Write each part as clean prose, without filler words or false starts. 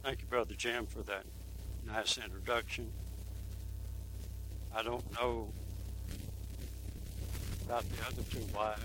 Thank you, Brother Jim, for that nice introduction. I don't know about the other two wives.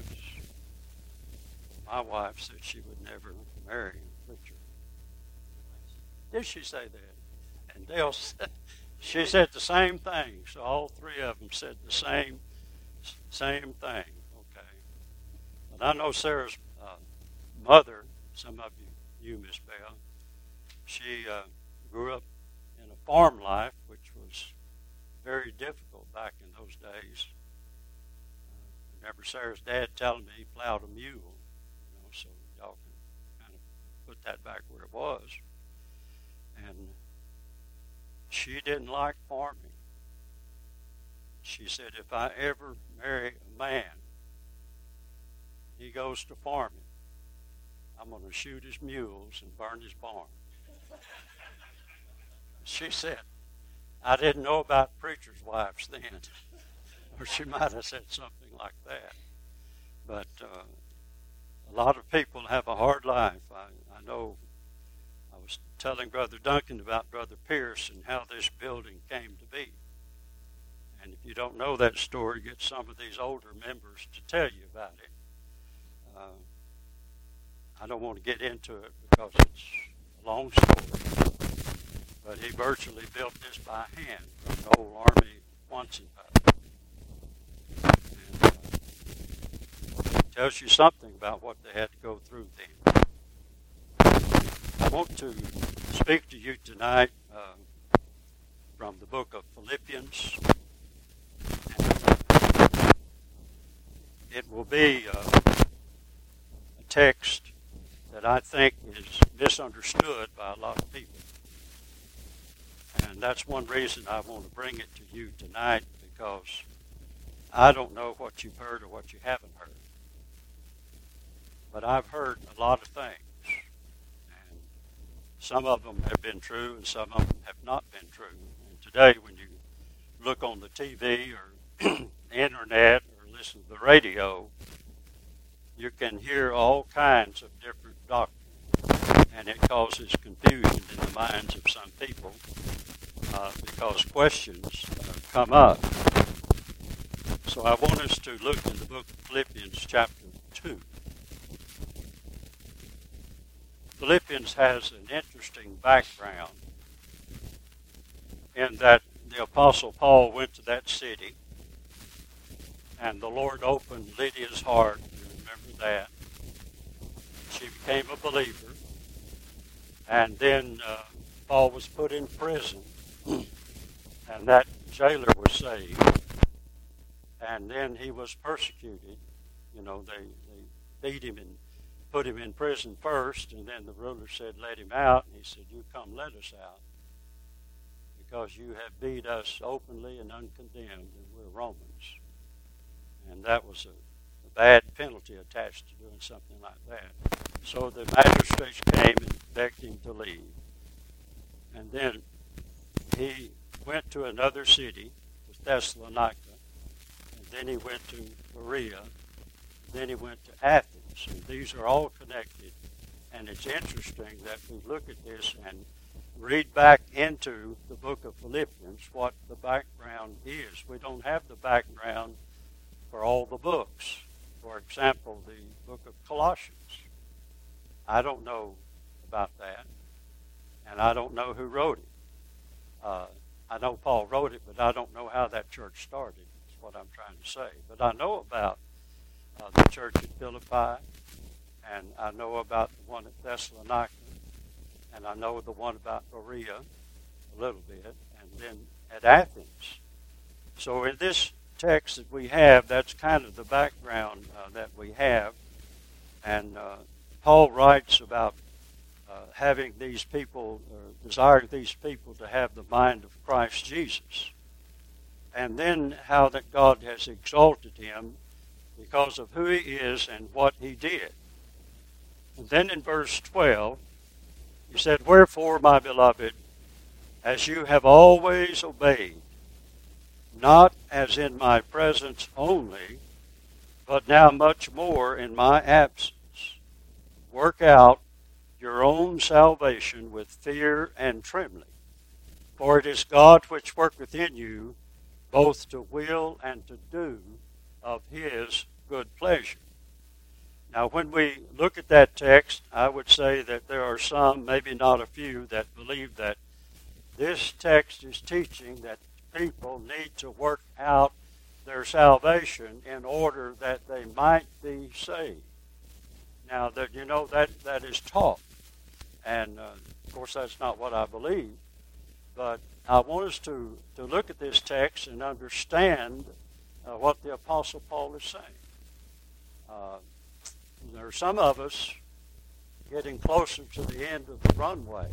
My wife said she would never marry a preacher. Did she say that? And Dale said, she said the same thing. So all three of them said the same thing. Okay. But I know Sarah's mother, some of you Miss Bell, she grew up in a farm life, which was very difficult back in those days. I remember Sarah's dad telling me he plowed a mule, so y'all can kind of put that back where it was. And she didn't like farming. She said, if I ever marry a man, he goes to farming, I'm going to shoot his mules and burn his barn. She said, I didn't know about preachers' wives then. Or she might have said something like that. But a lot of people have a hard life. I know I was telling Brother Duncan about Brother Pierce and how this building came to be. And if you don't know that story, get some of these older members to tell you about it. I don't want to get into it because it's a long story. But he virtually built this by hand from the old Army Quonset hut. And it tells you something about what they had to go through then. I want to speak to you tonight from the book of Philippians. And, it will be a text that I think is misunderstood by a lot of people. And that's one reason I want to bring it to you tonight, because I don't know what you've heard or what you haven't heard. But I've heard a lot of things. And some of them have been true and some of them have not been true. And today when you look on the TV or the internet or listen to the radio, you can hear all kinds of different doctrines. And it causes confusion in the minds of some people because questions come up. So I want us to look in the book of Philippians chapter 2. Philippians has an interesting background in that the Apostle Paul went to that city and the Lord opened Lydia's heart. You remember that. She became a believer. And then Paul was put in prison, and that jailer was saved. And then he was persecuted. You know, they beat him and put him in prison first, and then the ruler said, let him out. And he said, you come let us out, because you have beat us openly and uncondemned, and we're Romans. And that was a bad penalty attached to doing something like that. So the magistrates came and begged him to leave. And then he went to another city, Thessalonica, and then he went to Berea, then he went to Athens. And these are all connected. And it's interesting that we look at this and read back into the book of Philippians what the background is. We don't have the background for all the books. For example, the book of Colossians. I don't know about that, and I don't know who wrote it. I know Paul wrote it, but I don't know how that church started, is what I'm trying to say. But I know about the church at Philippi, and I know about the one at Thessalonica, and I know the one about Berea a little bit, and then at Athens. So in this text that we have, that's kind of the background that we have. And Paul writes about having these people, desiring these people to have the mind of Christ Jesus. And then how that God has exalted him because of who he is and what he did. And then in verse 12, he said, wherefore, my beloved, as you have always obeyed, not as in my presence only, but now much more in my absence, work out your own salvation with fear and trembling. For it is God which worketh in you both to will and to do of his good pleasure. Now, when we look at that text, I would say that there are some, maybe not a few, that believe that this text is teaching that people need to work out their salvation in order that they might be saved. Now, that is taught. And, of course, that's not what I believe. But I want us to look at this text and understand what the Apostle Paul is saying. There are some of us getting closer to the end of the runway,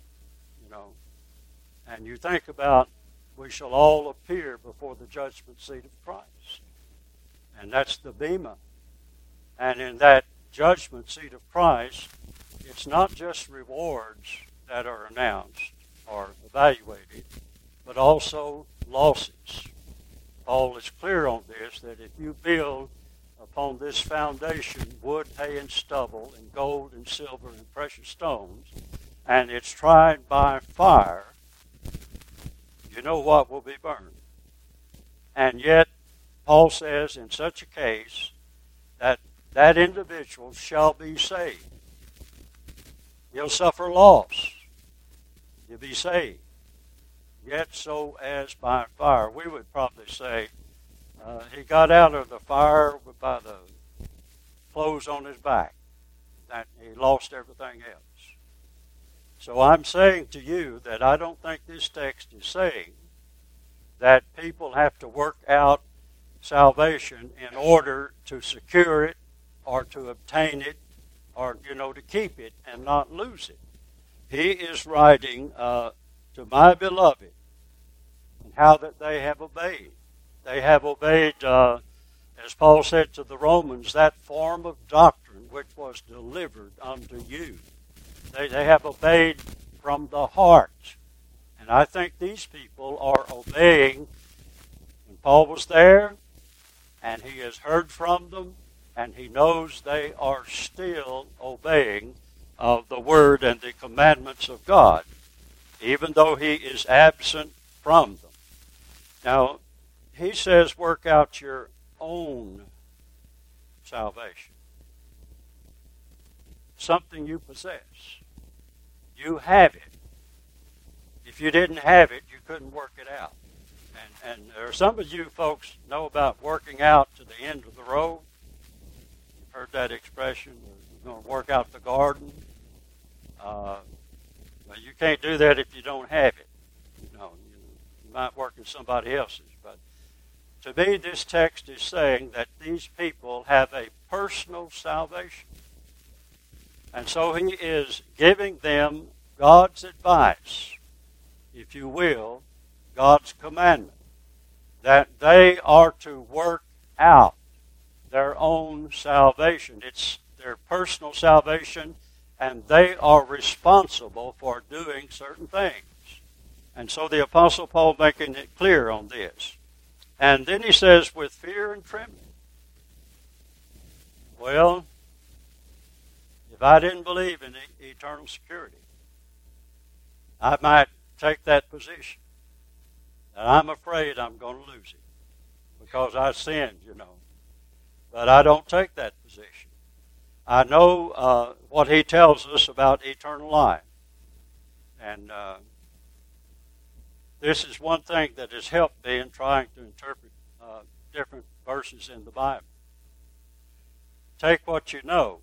and you think about we shall all appear before the judgment seat of Christ. And that's the Bema. And in that judgment seat of Christ, it's not just rewards that are announced or evaluated, but also losses. Paul is clear on this, that if you build upon this foundation wood, hay, and stubble, and gold and silver and precious stones, and it's tried by fire, you know what will be burned. And yet, Paul says in such a case that that individual shall be saved. He'll suffer loss. He'll be saved. Yet so as by fire. We would probably say he got out of the fire by the clothes on his back. That he lost everything else. So I'm saying to you that I don't think this text is saying that people have to work out salvation in order to secure it or to obtain it or, to keep it and not lose it. He is writing to my beloved and how that they have obeyed. They have obeyed, as Paul said to the Romans, that form of doctrine which was delivered unto you. They have obeyed from the heart. And I think these people are obeying when Paul was there, and he has heard from them, and he knows they are still obeying of the word and the commandments of God, even though he is absent from them. Now, he says, work out your own salvation. Something you possess. You have it. If you didn't have it, you couldn't work it out. And there are some of you folks know about working out to the end of the road. You've heard that expression, you're going to work out the garden. Well, you can't do that if you don't have it. You might work in somebody else's. But to me, this text is saying that these people have a personal salvation. And so he is giving them God's advice, if you will, God's commandment, that they are to work out their own salvation. It's their personal salvation, and they are responsible for doing certain things. And so the Apostle Paul making it clear on this. And then he says, with fear and trembling. Well, if I didn't believe in eternal security, I might take that position. And I'm afraid I'm going to lose it because I sinned, But I don't take that position. I know what he tells us about eternal life. And this is one thing that has helped me in trying to interpret different verses in the Bible. Take what you know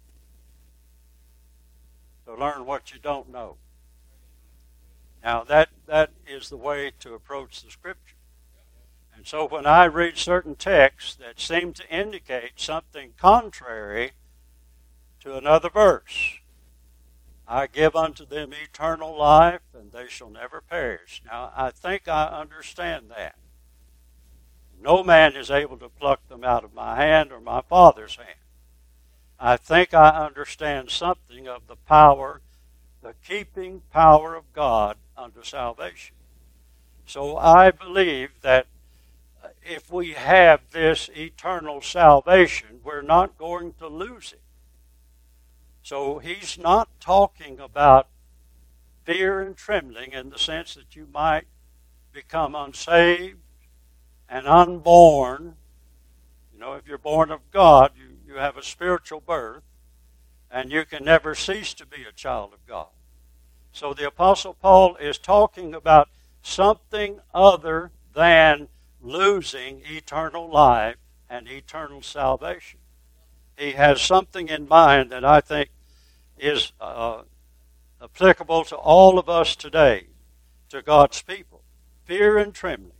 to learn what you don't know. Now, that is the way to approach the Scripture. And so when I read certain texts that seem to indicate something contrary to another verse, I give unto them eternal life, and they shall never perish. Now, I think I understand that. No man is able to pluck them out of my hand or my Father's hand. I think I understand something of the power, the keeping power of God unto salvation. So I believe that if we have this eternal salvation, we're not going to lose it. So he's not talking about fear and trembling in the sense that you might become unsaved and unborn. You know, if you're born of God, you have a spiritual birth, and you can never cease to be a child of God. So the Apostle Paul is talking about something other than losing eternal life and eternal salvation. He has something in mind that I think is applicable to all of us today, to God's people. Fear and trembling.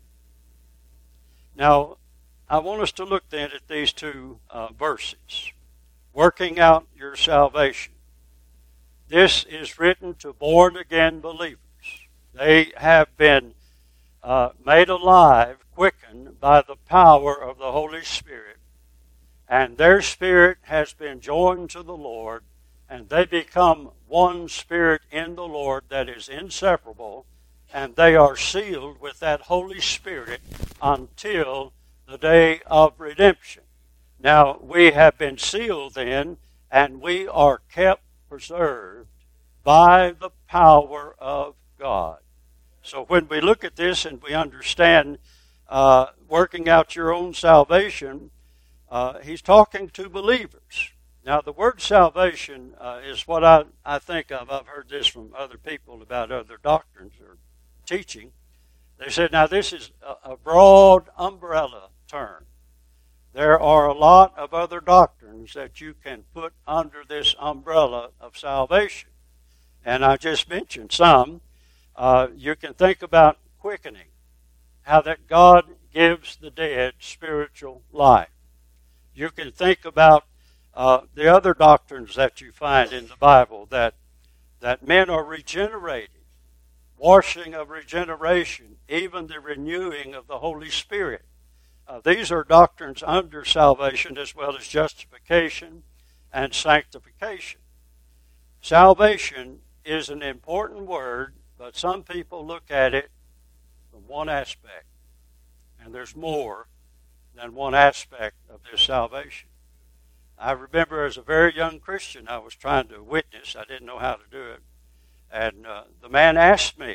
Now, I want us to look then at these two verses. Working out your salvation. This is written to born-again believers. They have been made alive, quickened by the power of the Holy Spirit, and their spirit has been joined to the Lord, and they become one spirit in the Lord that is inseparable, and they are sealed with that Holy Spirit until the day of redemption. Now, we have been sealed then, and we are kept preserved by the power of God. So when we look at this and we understand working out your own salvation, he's talking to believers. Now, the word salvation is what I think of. I've heard this from other people about other doctrines or teaching. They said, now this is a broad umbrella term. There are a lot of other doctrines that you can put under this umbrella of salvation. And I just mentioned some. You can think about quickening, how that God gives the dead spiritual life. You can think about the other doctrines that you find in the Bible, that men are regenerated, washing of regeneration, even the renewing of the Holy Spirit. These are doctrines under salvation as well as justification and sanctification. Salvation is an important word, but some people look at it from one aspect, and there's more than one aspect of this salvation. I remember as a very young Christian, I was trying to witness. I didn't know how to do it. And the man asked me,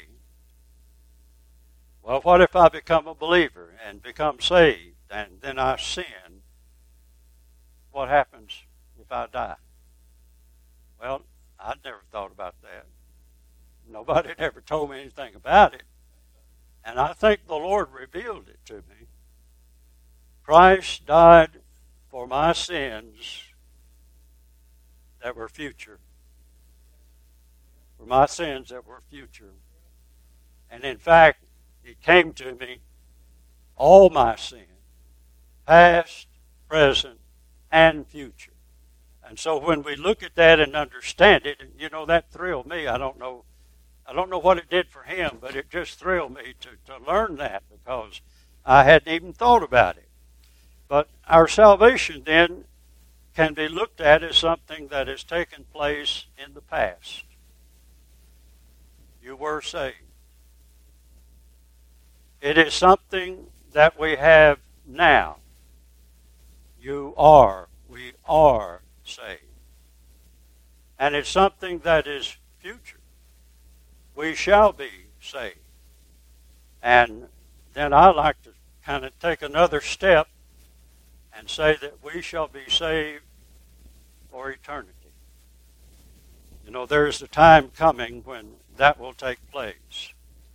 well, what if I become a believer and become saved and then I sin? What happens if I die? Well, I'd never thought about that. Nobody had ever told me anything about it. And I think the Lord revealed it to me. Christ died for my sins that were future. For my sins that were future. And in fact, it came to me, all my sin, past, present, and future. And so when we look at that and understand it, you know, that thrilled me. I don't know what it did for him, but it just thrilled me to learn that, because I hadn't even thought about it. But our salvation then can be looked at as something that has taken place in the past. You were saved. It is something that we have now. We are saved. And it's something that is future. We shall be saved. And then I like to kind of take another step and say that we shall be saved for eternity. You know, there's a time coming when that will take place.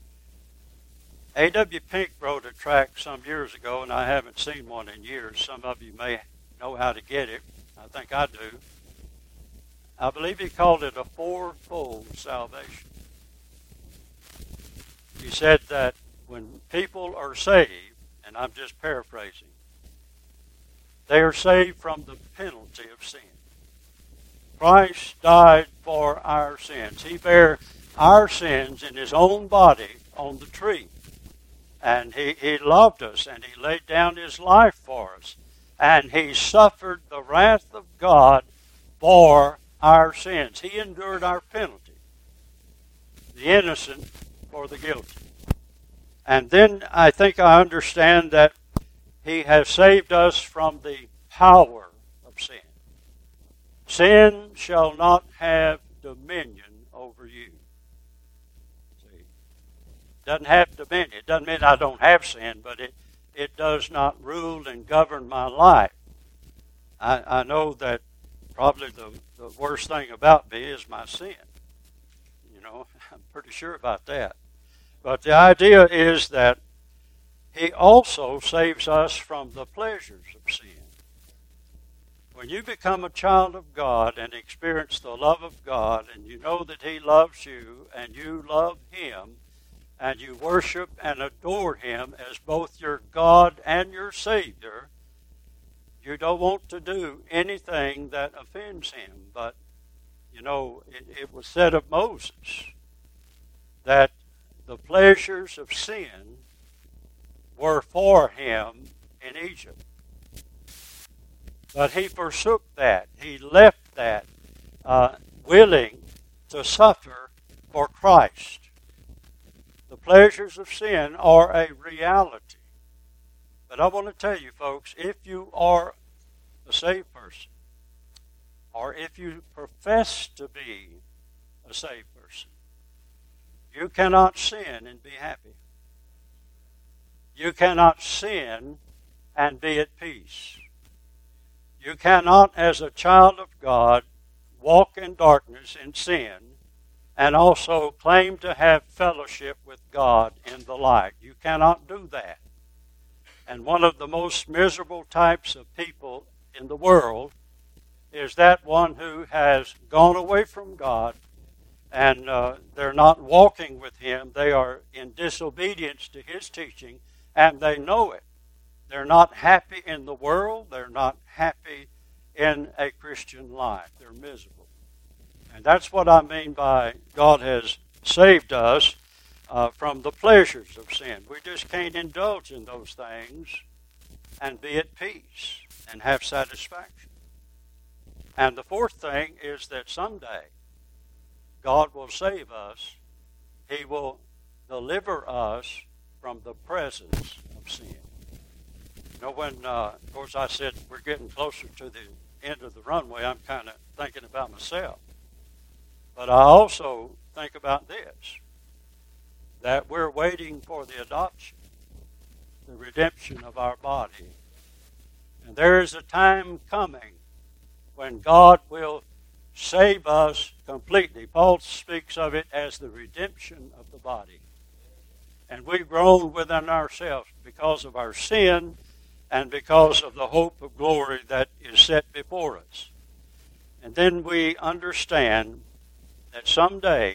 A.W. Pink wrote a tract some years ago, and I haven't seen one in years. Some of you may know how to get it. I think I do. I believe he called it a fourfold salvation. He said that when people are saved, and I'm just paraphrasing, they are saved from the penalty of sin. Christ died for our sins. He bare our sins in his own body on the tree. And he loved us, and he laid down his life for us. And he suffered the wrath of God for our sins. He endured our penalty, the innocent for the guilty. And then I think I understand that he has saved us from the power of sin. sin shall not have dominion over you. See, it doesn't have dominion. It doesn't mean I don't have sin, but it does not rule and govern my life. I know that probably the worst thing about me is my sin. You know, I'm pretty sure about that. But the idea is that He also saves us from the pleasures of sin. When you become a child of God and experience the love of God, and you know that He loves you and you love Him, and you worship and adore Him as both your God and your Savior, you don't want to do anything that offends Him. But, you know, it was said of Moses that the pleasures of sin were for him in Egypt. But he forsook that. He left that, willing to suffer for Christ. The pleasures of sin are a reality. But I want to tell you, folks, if you are a saved person, or if you profess to be a saved person, you cannot sin and be happy. You cannot sin and be at peace. You cannot, as a child of God, walk in darkness and sin and also claim to have fellowship with God in the light. You cannot do that. And one of the most miserable types of people in the world is that one who has gone away from God and they're not walking with Him. They are in disobedience to His teaching, and they know it. They're not happy in the world. They're not happy in a Christian life. They're miserable. And that's what I mean by God has saved us from the pleasures of sin. We just can't indulge in those things and be at peace and have satisfaction. And the fourth thing is that someday God will save us. He will deliver us from the presence of sin. You know, when, of course, I said we're getting closer to the end of the runway, I'm kind of thinking about myself. But I also think about this, that we're waiting for the adoption, the redemption of our body. And there is a time coming when God will save us completely. Paul speaks of it as the redemption of the body. And we groan within ourselves because of our sin and because of the hope of glory that is set before us. And then we understand that someday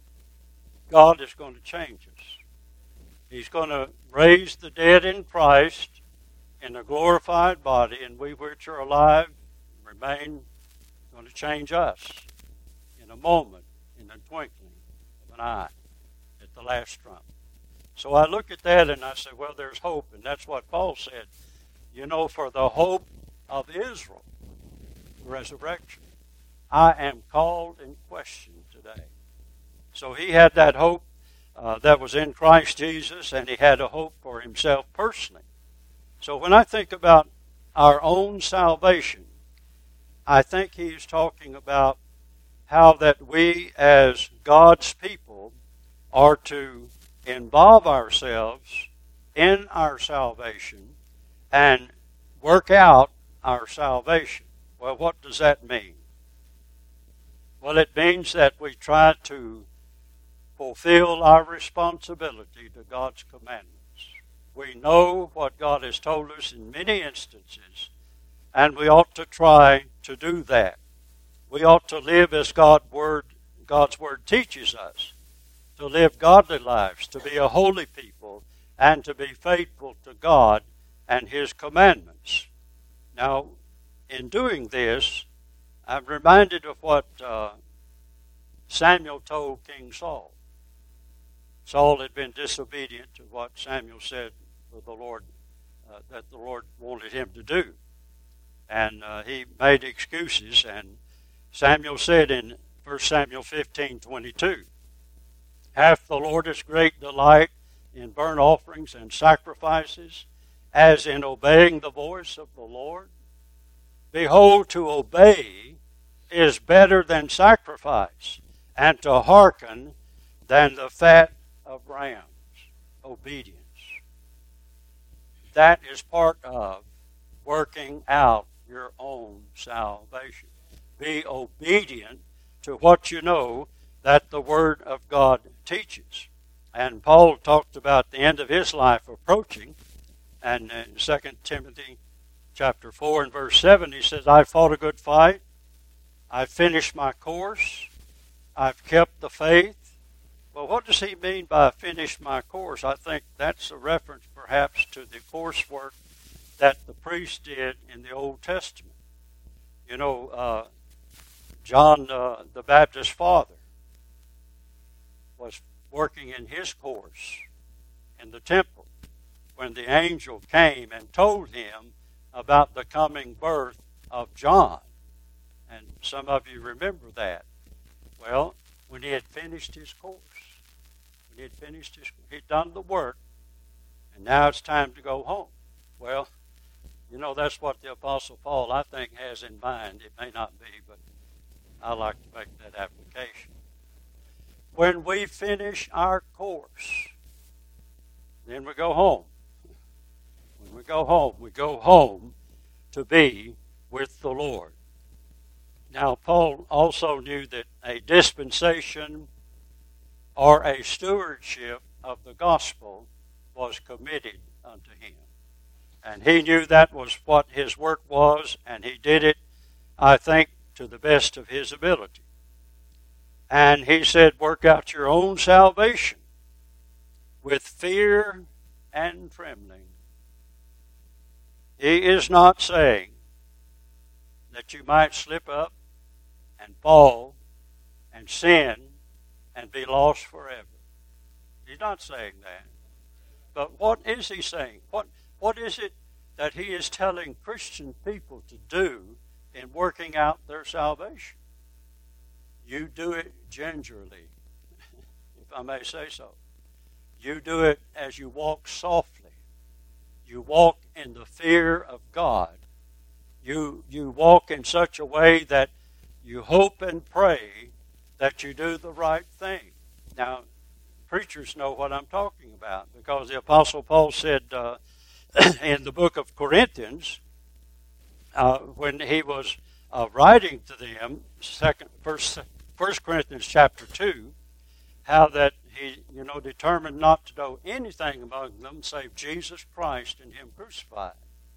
God is going to change us. He's going to raise the dead in Christ in a glorified body, and we which are alive remain going to change us in a moment, in a twinkling of an eye, at the last trump. So I look at that and I say, well, there's hope. And that's what Paul said. You know, for the hope of Israel, resurrection, I am called in question today. So he had that hope that was in Christ Jesus, and he had a hope for himself personally. So when I think about our own salvation, I think he's talking about how that we as God's people are to involve ourselves in our salvation and work out our salvation. Well, what does that mean? Well, it means that we try to fulfill our responsibility to God's commandments. We know what God has told us in many instances, and we ought to try to do that. We ought to live as God's Word teaches us, to live godly lives, to be a holy people, and to be faithful to God and His commandments. Now, in doing this, I'm reminded of what Samuel told King Saul. Saul had been disobedient to what Samuel said for the Lord, that the Lord wanted him to do. And he made excuses, and Samuel said in 1 Samuel 15:22, hath the Lord his great delight in burnt offerings and sacrifices, as in obeying the voice of the Lord? Behold, to obey is better than sacrifice, and to hearken than the fat of rams. Obedience. That is part of working out your own salvation. Be obedient to what you know that the Word of God teaches. And Paul talked about the end of his life approaching, and in 2 Timothy chapter 4 and verse 7, he says, I fought a good fight, I've finished my course, I've kept the faith. Well, what does he mean by finish my course? I think that's a reference perhaps to the coursework that the priest did in the Old Testament. You know, John the Baptist's father was working in his course in the temple when the angel came and told him about the coming birth of John. And some of you remember that. Well, when he had finished his course, he'd done the work, and now it's time to go home. Well, you know, that's what the Apostle Paul, I think, has in mind. It may not be, but I like to make that application. When we finish our course, then we go home. When we go home to be with the Lord. Now, Paul also knew that a dispensation or a stewardship of the gospel was committed unto him. And he knew that was what his work was, and he did it, I think, to the best of his ability. And he said, work out your own salvation with fear and trembling. He is not saying that you might slip up and fall and sin and be lost forever. He's not saying that. But what is he saying? What is it that he is telling Christian people to do in working out their salvation? You do it gingerly, if I may say so. You do it as you walk softly. You walk in the fear of God. You walk in such a way that you hope and pray that you do the right thing. Now, preachers know what I'm talking about, because the Apostle Paul said in the book of Corinthians, when he was writing to them, 1 Corinthians chapter 2, how that he, determined not to know anything among them save Jesus Christ and him crucified.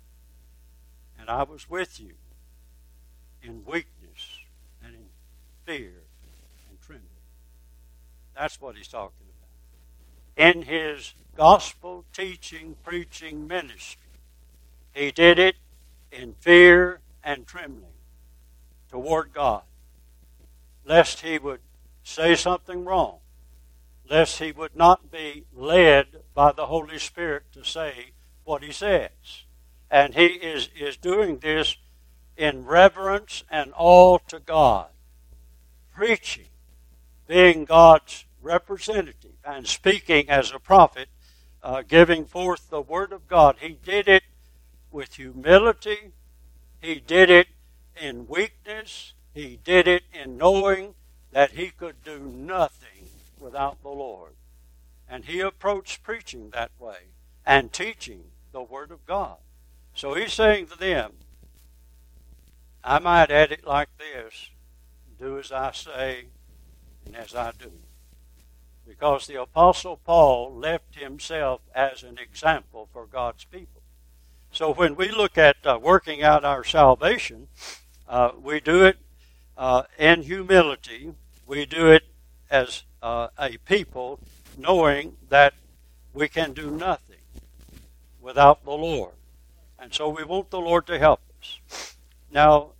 And I was with you in weakness and in fear and trembling. That's what he's talking about. In his gospel teaching, preaching ministry, he did it in fear and trembling toward God, lest he would say something wrong, lest he would not be led by the Holy Spirit to say what he says. And he is doing this in reverence and awe to God, preaching, being God's representative, and speaking as a prophet, giving forth the Word of God. He did it with humility. He did it in weakness. He did it in knowing that he could do nothing without the Lord. And he approached preaching that way and teaching the Word of God. So he's saying to them, I might add it like this: do as I say and as I do. Because the Apostle Paul left himself as an example for God's people. So when we look at working out our salvation, we do it in humility. We do it as a people, knowing that we can do nothing without the Lord. And so we want the Lord to help us. Now,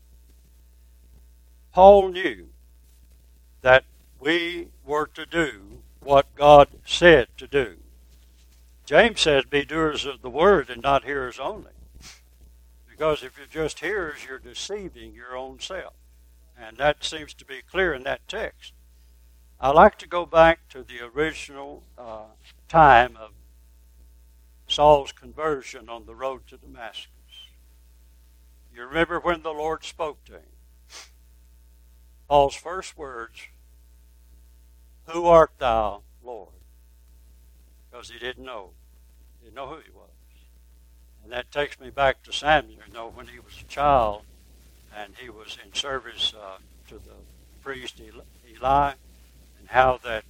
Paul knew that we were to do what God said to do. James says, be doers of the word and not hearers only. Because if you're just hearers, you're deceiving your own self. And that seems to be clear in that text. I like to go back to the original time of Saul's conversion on the road to Damascus. You remember when the Lord spoke to him. Paul's first words, "Who art thou, Lord?" Because he didn't know. He didn't know who he was. And that takes me back to Samuel, when he was a child and he was in service to the priest Eli, and how that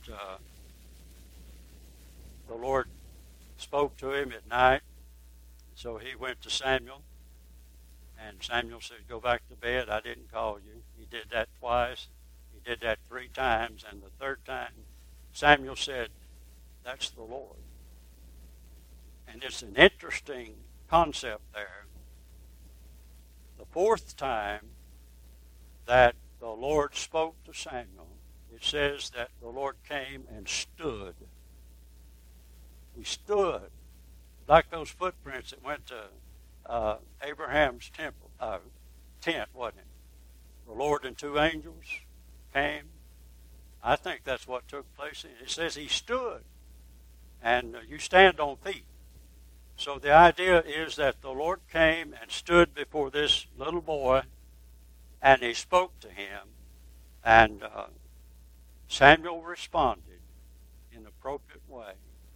the Lord spoke to him at night. So he went to Samuel, and Samuel said, "Go back to bed. I didn't call you." He did that twice. He did that 3 times, and the third time, Samuel said, "That's the Lord." And it's an interesting concept there. The 4th time that the Lord spoke to Samuel, it says that the Lord came and stood. He stood, like those footprints that went to Abraham's tent, wasn't it? The Lord and 2 angels came. I think that's what took place. It says he stood, and you stand on feet. So the idea is that the Lord came and stood before this little boy, and he spoke to him, and Samuel responded in an appropriate way.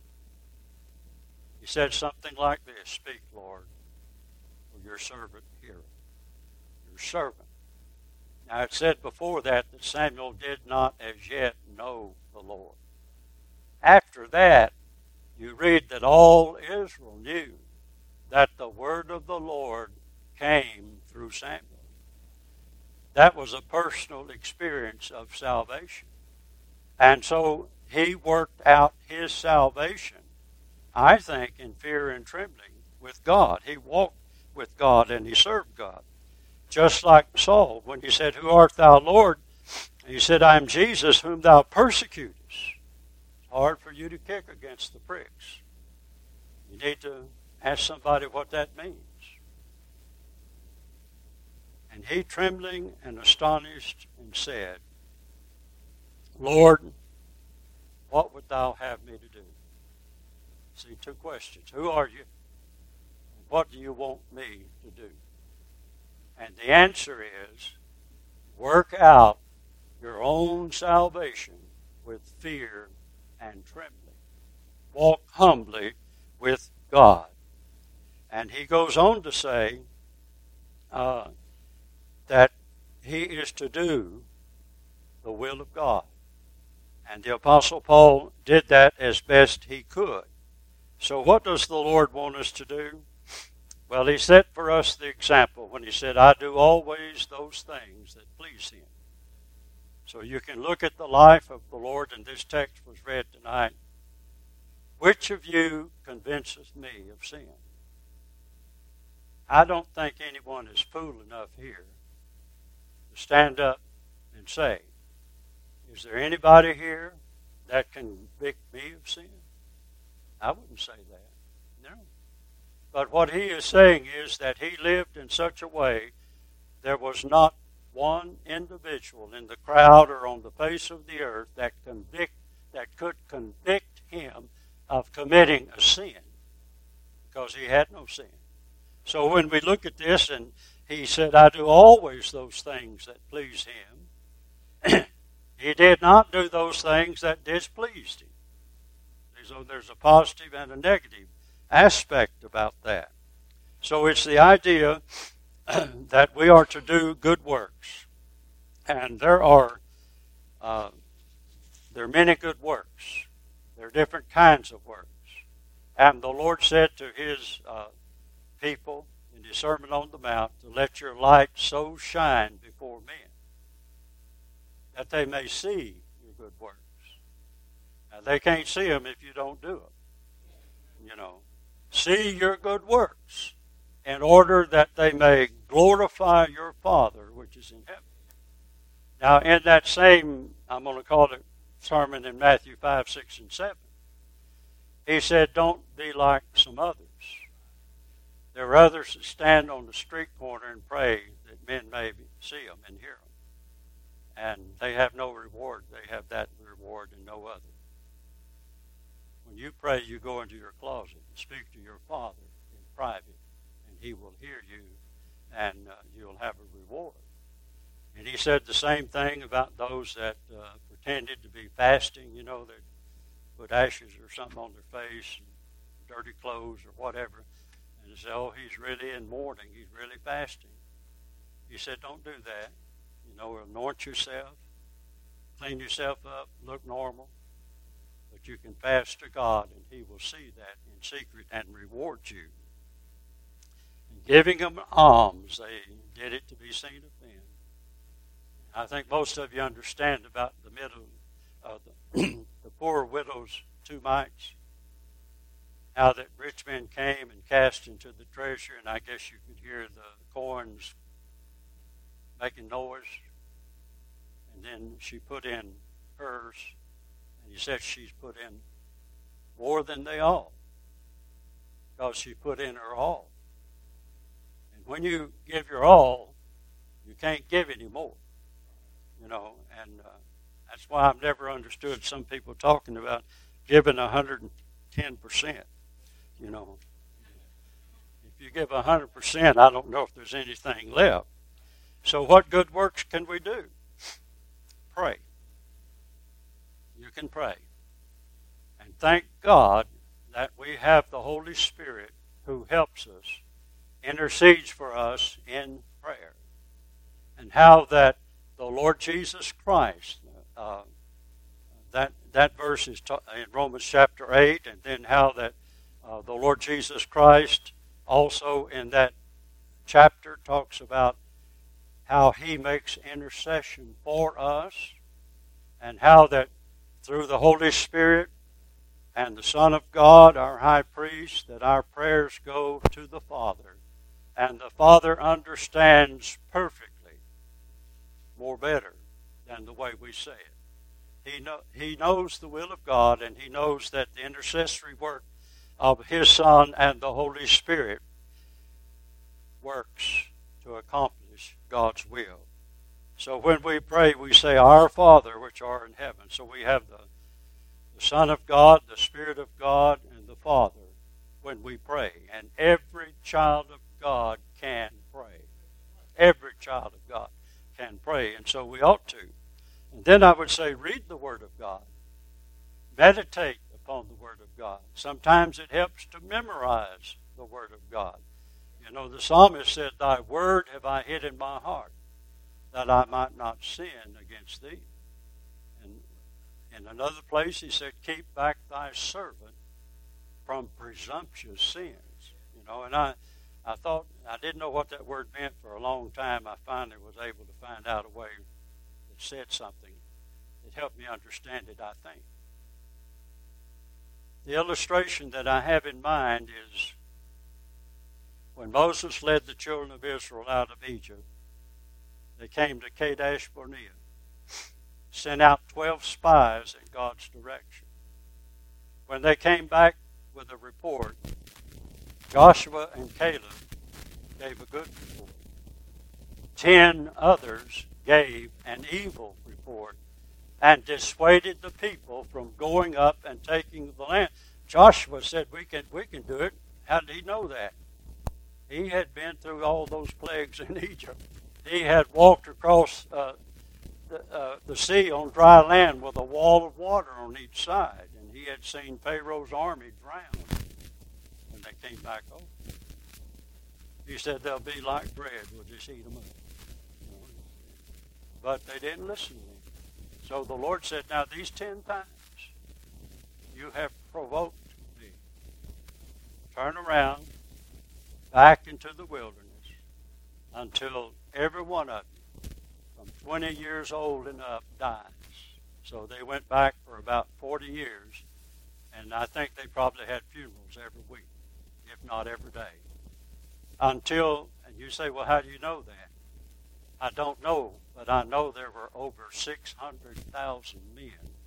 He said something like this, "Speak, Lord, for your servant heareth." Your servant. Now it said before that Samuel did not as yet know the Lord. After that, you read that all Israel knew that the word of the Lord came through Samuel. That was a personal experience of salvation. And so he worked out his salvation, I think, in fear and trembling with God. He walked with God and he served God. Just like Saul, when he said, "Who art thou, Lord?" He said, "I am Jesus whom thou persecutest." It's hard for you to kick against the pricks. You need to ask somebody what that means. And he, trembling and astonished, and said, "Lord, what would thou have me to do?" See, 2 questions. Who are you? And what do you want me to do? And the answer is, work out your own salvation with fear and trembling. Walk humbly with God. And he goes on to say that he is to do the will of God. And the Apostle Paul did that as best he could. So what does the Lord want us to do? Well, he set for us the example when he said, "I do always those things that please him." So you can look at the life of the Lord, and this text was read tonight. Which of you convinceth me of sin? I don't think anyone is fool enough here to stand up and say, "Is there anybody here that can convict me of sin?" I wouldn't say that. No. But what he is saying is that he lived in such a way there was not one individual in the crowd or on the face of the earth that could convict him of committing a sin, because he had no sin. So when we look at this, and he said, "I do always those things that please him," he did not do those things that displeased him. So there's a positive and a negative aspect about that. So it's the idea that we are to do good works. And there are many good works. There are different kinds of works. And the Lord said to his people in his Sermon on the Mount, to let your light so shine before men that they may see your good works. Now, they can't see them if you don't do them. See your good works in order that they may glorify your Father which is in heaven. Now, in that same, I'm going to call it sermon in Matthew 5, 6, and 7, he said, "Don't be like some others. There are others that stand on the street corner and pray that men may see them and hear them. And they have no reward. They have that reward and no other. When you pray, you go into your closet and speak to your Father in private, and he will hear you, and you'll have a reward." And he said the same thing about those that pretended to be fasting, that put ashes or something on their face, and dirty clothes or whatever, and say, oh, he's really in mourning, he's really fasting. He said, don't do that. Anoint yourself, clean yourself up, look normal, but you can fast to God, and he will see that in secret and reward you. And giving them alms, they did it to be seen of men. I think most of you understand about the poor widow's 2 mites, how that rich men came and cast into the treasure, and I guess you could hear the coins making noise. And then she put in hers, and he said she's put in more than they all, because she put in her all. And when you give your all, you can't give any more. And that's why I've never understood some people talking about giving 110%. If you give 100%, I don't know if there's anything left. So what good works can we do? Pray. You can pray. And thank God that we have the Holy Spirit who helps us, intercedes for us in prayer. And how that the Lord Jesus Christ, that verse is in Romans chapter 8, and then how that the Lord Jesus Christ also in that chapter talks about how he makes intercession for us, and how that through the Holy Spirit and the Son of God, our high priest, that our prayers go to the Father, and the Father understands perfectly, more better than the way we say it. He knows the will of God, and he knows that the intercessory work of his Son and the Holy Spirit works to accomplish God's will. So when we pray, we say, Our Father, which art in heaven. So we have the Son of God, the Spirit of God, and the Father when we pray. And every child of God can pray. Every child of God can pray, and so we ought to. And then I would say, read the Word of God. Meditate upon the Word of God. Sometimes it helps to memorize the Word of God. The psalmist said, Thy Word have I hid in my heart, that I might not sin against Thee. And in another place he said, Keep back Thy servant from presumptuous sins. And I thought, I didn't know what that word meant for a long time. I finally was able to find out a way that said something that helped me understand it, I think. The illustration that I have in mind is when Moses led the children of Israel out of Egypt, they came to Kadesh Barnea, sent out 12 spies in God's direction. When they came back with a report, Joshua and Caleb gave a good report. 10 others gave an evil report and dissuaded the people from going up and taking the land. Joshua said, we can do it. How did he know that? He had been through all those plagues in Egypt. He had walked across the sea on dry land with a wall of water on each side, and he had seen Pharaoh's army drown when they came back over. He said, they'll be like bread, we'll just eat them up. But they didn't listen to him. So the Lord said, now these 10 times you have provoked me. Turn around back into the wilderness until every one of you from 20 years old and up dies. So they went back for about 40 years, and I think they probably had funerals every week, if not every day. Until, and you say, well, how do you know that? I don't know, but I know there were over 600,000 men.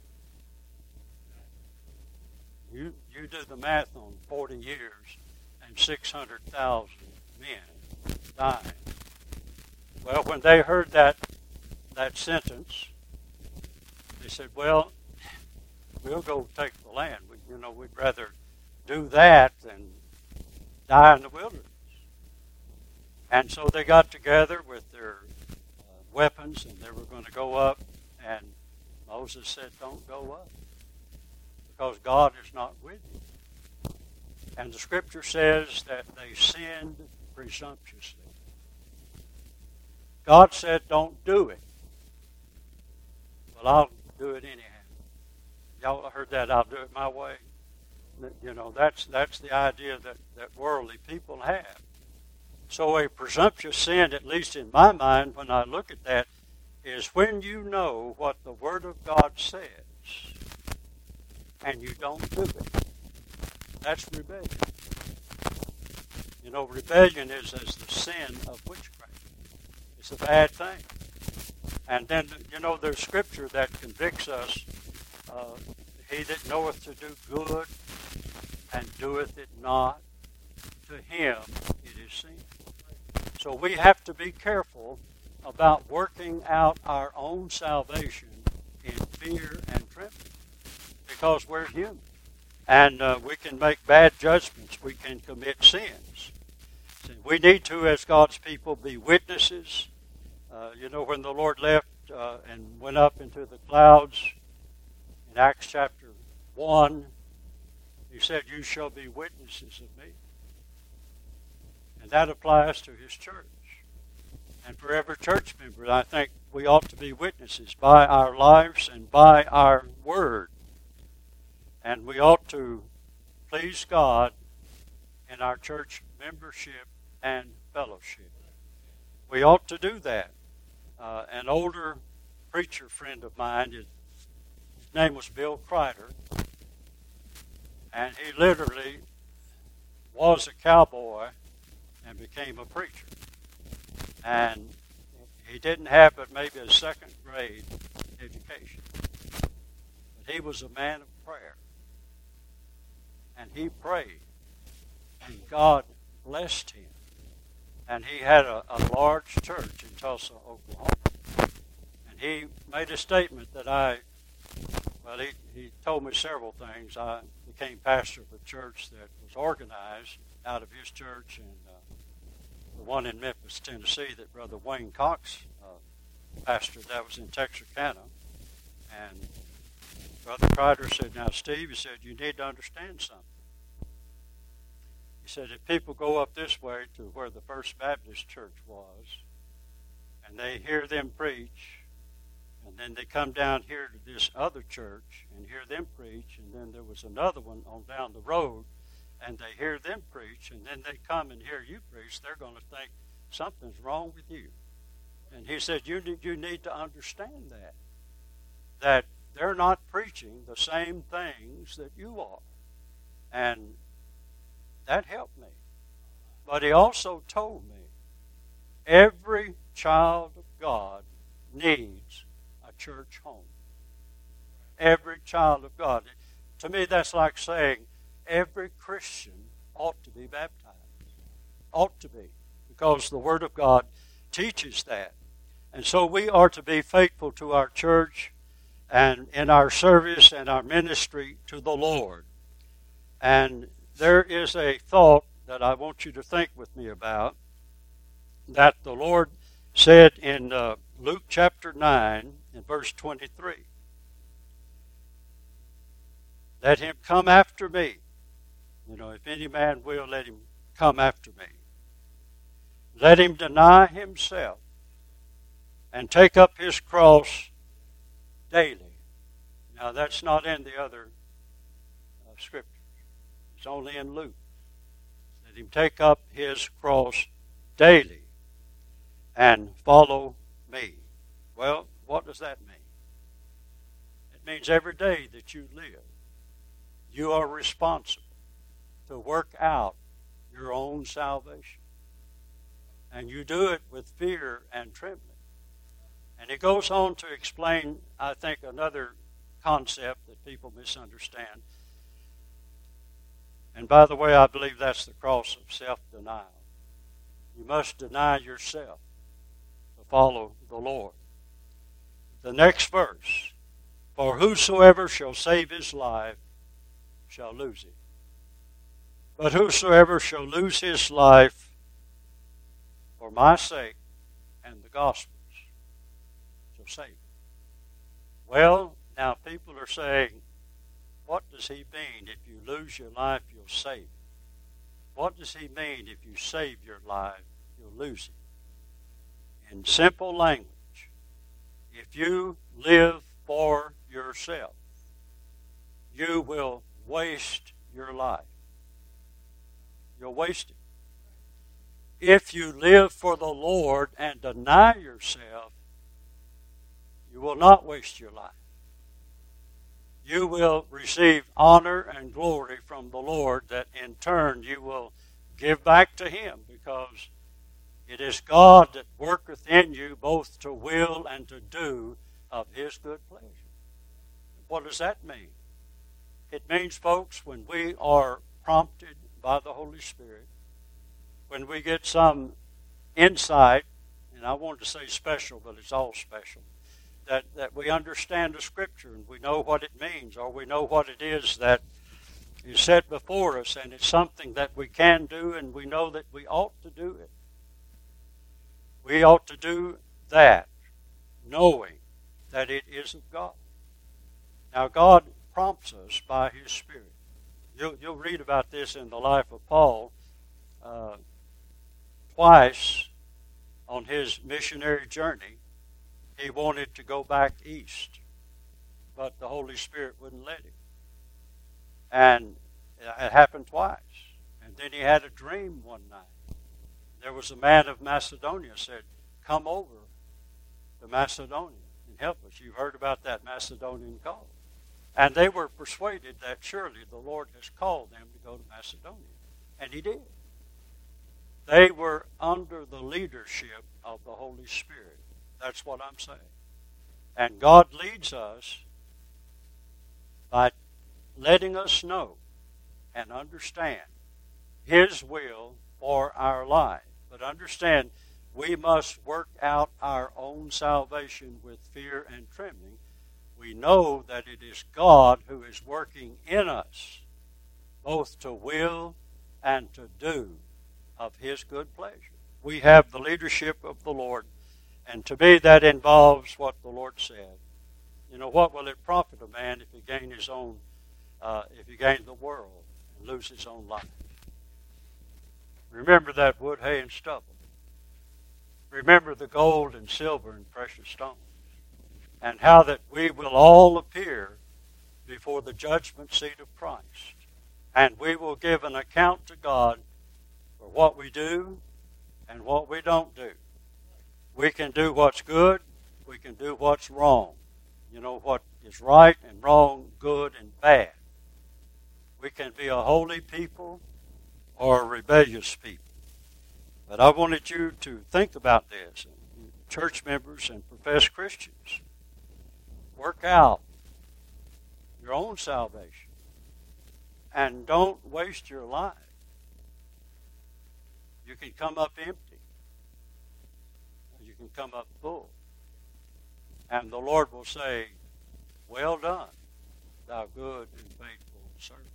You do the math on 40 years and 600,000 men dying. Well, when they heard that sentence, they said, well, we'll go take the land. We'd rather do that than die in the wilderness. And so they got together with their weapons, and they were going to go up, and Moses said, don't go up, because God is not with you. And the scripture says that they sinned presumptuously. God said, don't do it. Well, I'll do it anyhow. Y'all heard that, I'll do it my way. You know, that's the idea that worldly people have. So a presumptuous sin, at least in my mind, when I look at that, is when you know what the Word of God says and you don't do it. That's rebellion. You know, rebellion is as the sin of witchcraft. It's a bad thing. And then, you know, there's scripture that convicts us. He that knoweth to do good and doeth it not, to him it is sin. So we have to be careful about working out our own salvation in fear and trembling, because we're human. And we can make bad judgments. We can commit sins. We need to, as God's people, be witnesses. You know, when the Lord left and went up into the clouds in Acts chapter 1, he said, you shall be witnesses of me. And that applies to his church. And for every church member, I think we ought to be witnesses by our lives and by our word. And we ought to please God in our church membership and fellowship. We ought to do that. An older preacher friend of mine, his name was Bill Kreider, and he literally was a cowboy and became a preacher. And he didn't have but maybe a second grade education. But he was a man of prayer. And he prayed. And God blessed him. And he had a large church in Tulsa, Oklahoma. And he made a statement that he told me several things. I became pastor of a church that was organized out of his church, and the one in Memphis, Tennessee, that Brother Wayne Cox pastored, that was in Texarkana. And Brother Kreider said, now, Steve, he said, you need to understand something. He said, if people go up this way to where the First Baptist Church was, and they hear them preach, and then they come down here to this other church and hear them preach, and then there was another one on down the road, and they hear them preach, and then they come and hear you preach, they're going to think something's wrong with you. And he said, you need to understand that they're not preaching the same things that you are. And that helped me. But he also told me, every child of God needs a church home. Every child of God. To me, that's like saying every Christian ought to be baptized. Ought to be. Because the Word of God teaches that. And so we are to be faithful to our church and in our service and our ministry to the Lord. And there is a thought that I want you to think with me about, that the Lord said in Luke chapter 9 in verse 23. Let him come after me. You know, if any man will, let him come after me. Let him deny himself and take up his cross daily. Now, that's not in the other scriptures. It's only in Luke. Let him take up his cross daily and follow me. Well, what does that mean? It means every day that you live, you are responsible to work out your own salvation. And you do it with fear and trembling. And he goes on to explain, I think, another concept that people misunderstand. And by the way, I believe that's the cross of self-denial. You must deny yourself to follow the Lord. The next verse, for whosoever shall save his life shall lose it. But whosoever shall lose his life for my sake and the gospel's will save it. Well, now people are saying, what does he mean? If you lose your life, you'll save it. What does he mean? If you save your life, you'll lose it. In simple language, if you live for yourself, you will waste your life. You'll waste it. If you live for the Lord and deny yourself, you will not waste your life. You will receive honor and glory from the Lord that in turn you will give back to Him, because it is God that worketh in you both to will and to do of His good pleasure. What does that mean? It means, folks, when we are prompted by the Holy Spirit, when we get some insight, and I wanted to say special, but it's all special, that we understand the Scripture and we know what it means, or we know what it is that is set before us, and it's something that we can do, and we know that we ought to do it. We ought to do that, knowing that it is of God. Now, God prompts us by His Spirit. You'll read about this in the life of Paul. Twice on his missionary journey, he wanted to go back east, but the Holy Spirit wouldn't let him. And it happened twice. And then he had a dream one night. There was a man of Macedonia said, come over to Macedonia and help us. You've heard about that Macedonian call. And they were persuaded that surely the Lord has called them to go to Macedonia. And He did. They were under the leadership of the Holy Spirit. That's what I'm saying. And God leads us by letting us know and understand His will for our life. But understand, we must work out our own salvation with fear and trembling. We know that it is God who is working in us, both to will and to do of His good pleasure. We have the leadership of the Lord, and to me that involves what the Lord said. You know, what will it profit a man if he gain his own, if he gain the world and lose his own life? Remember that wood, hay, and stubble. Remember the gold and silver and precious stones, and how that we will all appear before the judgment seat of Christ, and we will give an account to God for what we do and what we don't do. We can do what's good, we can do what's wrong. You know, what is right and wrong, good and bad. We can be a holy people or a rebellious people. But I wanted you to think about this, church members and professed Christians. Work out your own salvation and don't waste your life. You can come up empty, or you can come up full. And the Lord will say, well done, thou good and faithful servant.